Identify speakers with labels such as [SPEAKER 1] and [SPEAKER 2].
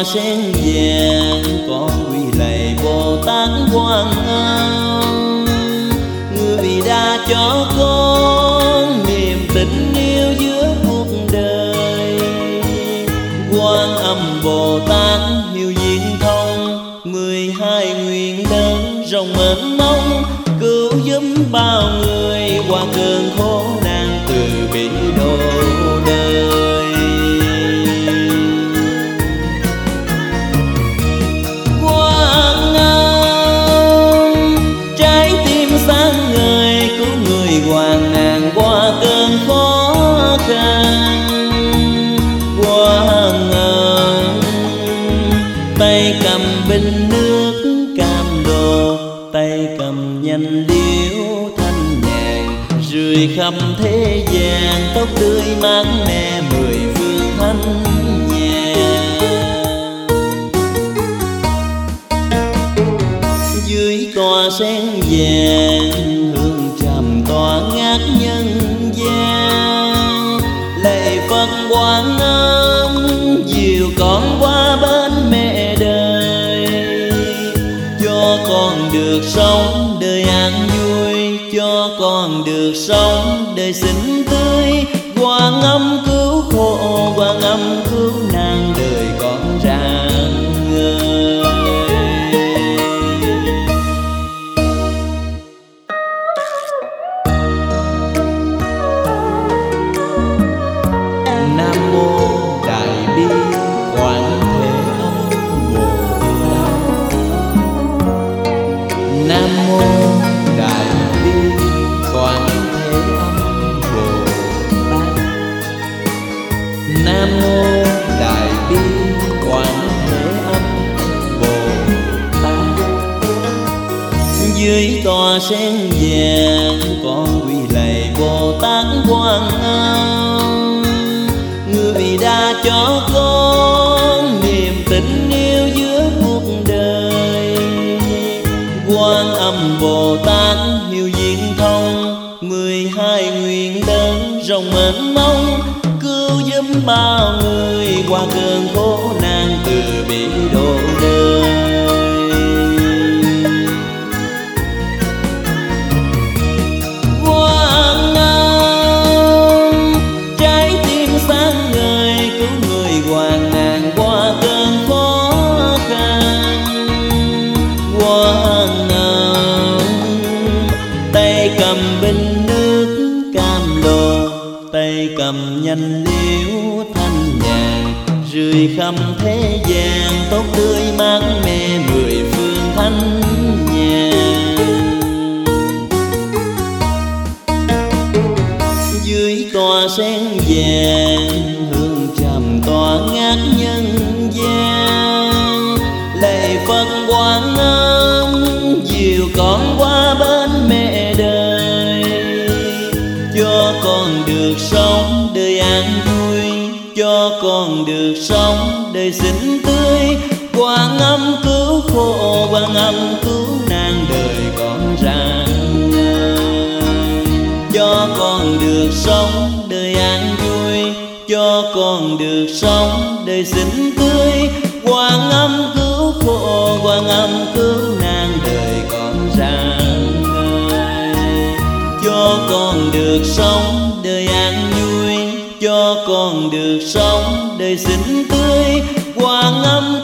[SPEAKER 1] sen vàng con quy lạy Bồ Tát Quan Âm. Người đã cho con niềm tình yêu giữa cuộc đời. Quan Âm Bồ Tát hiếu diễn thông 12 nguyện lớn rộng mênh mông, cứu giúp bao người qua cơn khổ nạn từ bi độ đời. Quan Âm trái tim sáng ngời cứu người hoạn nạn qua cơn khó khăn. Quan Âm tay cầm bình nước cam đồ, tay cầm nhành liễu thanh nhàn, rượi khắp thế gian tóc tươi mát mẻ 10 phương thanh nhàn. Dưới tòa sen vàng hương trầm tỏa ngát nhân gian, lạy Phật Quan Âm dìu con qua bên mẹ đời, cho con được sống đời an vui, cho con được sống đời xinh tươi. Quan Âm cứu khổ, Quan Âm cứu nạn đời con rạng ngời. Nam mô Đại Bi Quán Thế Âm Bồ Tát. Nam mô Đại Bi Quán Thế Âm Bồ Tát. Nam mô Đại Bi Quán Thế Âm Bồ Tát. Dưới tòa sen vàng con quy lạy Bồ Tát Quan Âm. Người đã cho con niềm tình yêu giữa cuộc đời. Quan Âm Bồ Tát hiếu diễn thông 12 nguyện lớn rộng mênh mông, cứu giúp bao người qua cơn khổ nạn từ bi độ đời. Quan Âm trái tim sáng ngời cứu người hoạn nạn qua cơn khó khăn. Quan Âm tay cầm bình nước cam lồ, tay cầm nhành liễu thanh nhàn, rượi khắp thế gian tóc tươi mát mẻ 10 phương thanh nhàn. Dưới tòa sen vàng hương trầm tỏa ngát nhân gian, lạy Phật Quan Âm dìu con qua bên mẹ đời, cho con được sống đời an vui, cho con được sống đời xinh tươi. Quan Âm cứu khổ, Quan Âm cứu nạn đời con rạng ngời, cho con được sống đời an vui, cho con được sống đời xinh tươi. Quan Âm cứu khổ, Quan Âm cứu nạn đời con rạng ngời, cho con được sống đời an vui, cho con được sống đời xinh tươi. Quan Âm